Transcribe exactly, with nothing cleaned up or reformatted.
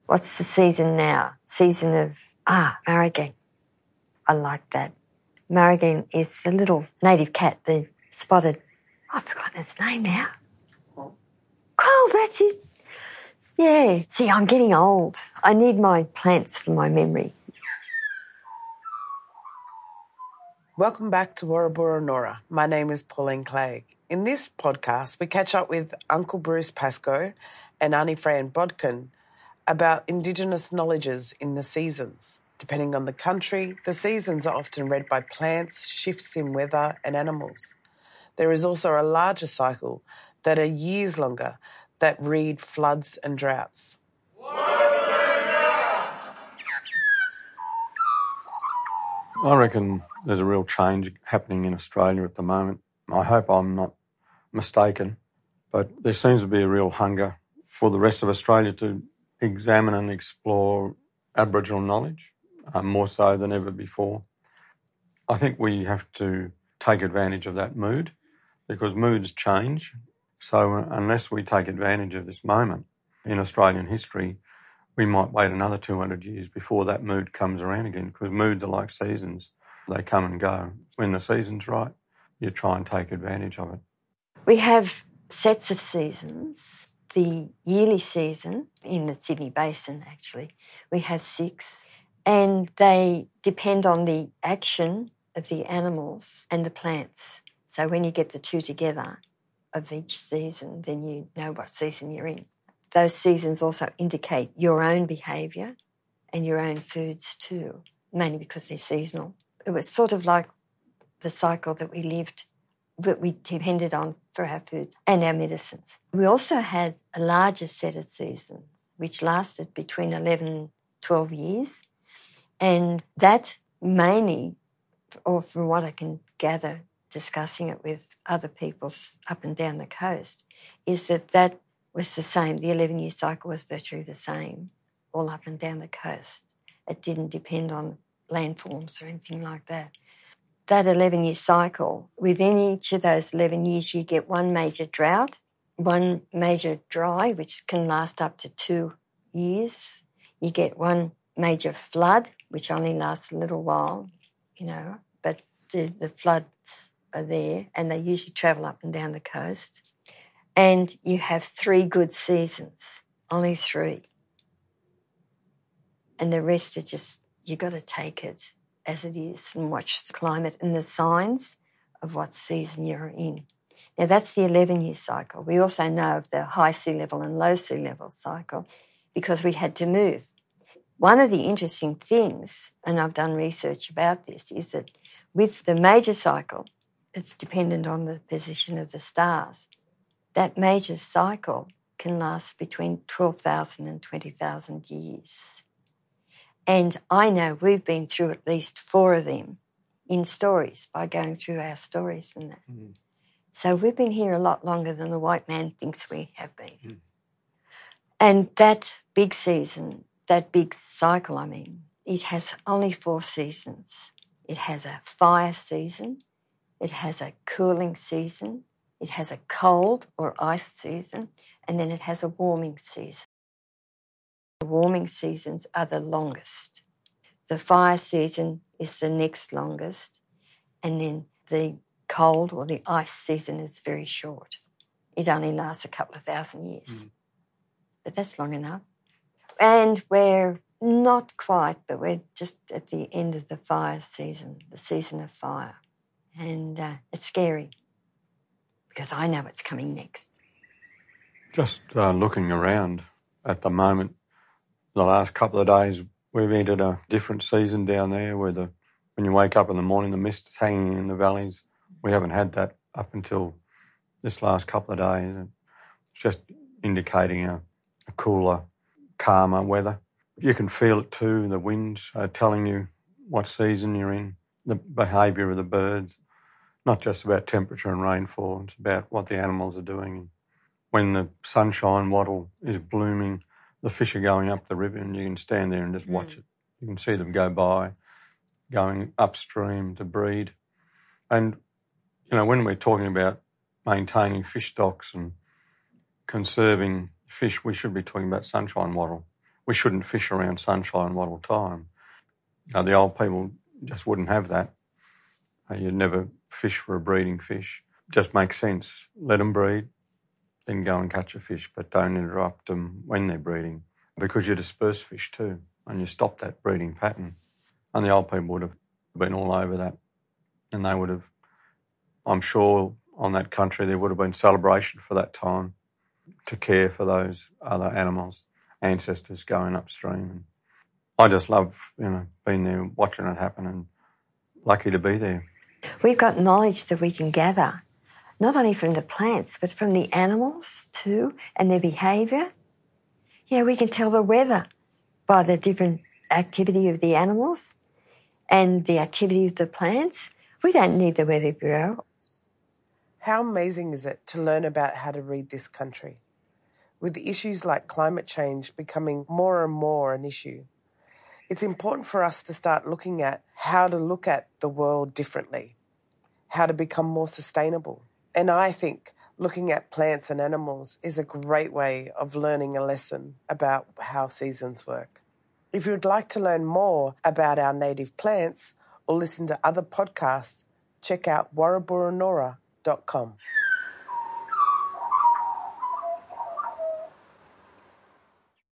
What's the season now? Season of, ah, Marrigan. I like that. Marrigan is the little native cat, the spotted, I've forgotten its name now. Oh, that's it. Yeah. See, I'm getting old. I need my plants for my memory. Welcome back to Warrabora Nora. My name is Pauline Clegg. In this podcast, we catch up with Uncle Bruce Pascoe and Auntie Fran Bodkin about Indigenous knowledges in the seasons. Depending on the country, the seasons are often read by plants, shifts in weather and animals. There is also a larger cycle that are years longer that read floods and droughts. I reckon there's a real change happening in Australia at the moment. I hope I'm not mistaken, but there seems to be a real hunger for the rest of Australia to examine and explore Aboriginal knowledge, uh, more so than ever before. I think we have to take advantage of that mood because moods change. So unless we take advantage of this moment in Australian history, we might wait another two hundred years before that mood comes around again, because moods are like seasons. They come and go. When the season's right, you try and take advantage of it. We have sets of seasons. The yearly season in the Sydney Basin, actually, we have six, and they depend on the action of the animals and the plants. So when you get the two together of each season, then you know what season you're in. Those seasons also indicate your own behaviour and your own foods too, mainly because they're seasonal. It was sort of like the cycle that we lived, that we depended on for our foods and our medicines. We also had a larger set of seasons, which lasted between eleven and twelve years. And that mainly, or from what I can gather discussing it with other people up and down the coast, is that that was the same. The eleven-year cycle was virtually the same all up and down the coast. It didn't depend on landforms or anything like that. That eleven-year cycle, within each of those eleven years, you get one major drought, one major dry, which can last up to two years. You get one major flood, which only lasts a little while, you know, but the, the floods are there and they usually travel up and down the coast. And you have three good seasons, only three. And the rest are just, you got to take it as it is and watch the climate and the signs of what season you're in. Now, that's the eleven-year cycle. We also know of the high sea level and low sea level cycle because we had to move. One of the interesting things, and I've done research about this, is that with the major cycle, it's dependent on the position of the stars. That major cycle can last between twelve thousand and twenty thousand years. And I know we've been through at least four of them in stories by going through our stories and that. Mm. So we've been here a lot longer than the white man thinks we have been. Mm. And that big season, that big cycle, I mean, it has only four seasons. It has a fire season, it has a cooling season, it has a cold or ice season, and then it has a warming season. The warming seasons are the longest. The fire season is the next longest, and then the cold or the ice season is very short. It only lasts a couple of thousand years. Mm. But that's long enough. And we're not quite, but we're just at the end of the fire season, the season of fire. And uh, it's scary because I know what's coming next. Just uh, looking around at the moment, the last couple of days, we've entered a different season down there where the when you wake up in the morning, the mist's hanging in the valleys. We haven't had that up until this last couple of days. It's just indicating a, a cooler, calmer weather. You can feel it too, the winds are telling you what season you're in, the behaviour of the birds, not just about temperature and rainfall, it's about what the animals are doing. When the sunshine wattle is blooming, the fish are going up the river and you can stand there and just watch mm. it. You can see them go by, going upstream to breed. And, you know, when we're talking about maintaining fish stocks and conserving fish, we should be talking about sunshine wattle we shouldn't fish around sunshine wattle time. Uh, the old people just wouldn't have that. Uh, you'd never fish for a breeding fish. Just makes sense. Let them breed, then go and catch a fish, but don't interrupt them when they're breeding, because you disperse fish too, and you stop that breeding pattern. And the old people would have been all over that, and they would have, I'm sure, on that country there would have been celebration for that time to care for those other animals, ancestors going upstream. And I just love, you know, being there, watching it happen, and lucky to be there. We've got knowledge that we can gather, not only from the plants, but from the animals too, and their behaviour. Yeah, we can tell the weather by the different activity of the animals and the activity of the plants. We don't need the Weather Bureau. How amazing is it to learn about how to read this country? With issues like climate change becoming more and more an issue, it's important for us to start looking at how to look at the world differently, how to become more sustainable. And I think looking at plants and animals is a great way of learning a lesson about how seasons work. If you'd like to learn more about our native plants or listen to other podcasts, check out warraburra nora dot com.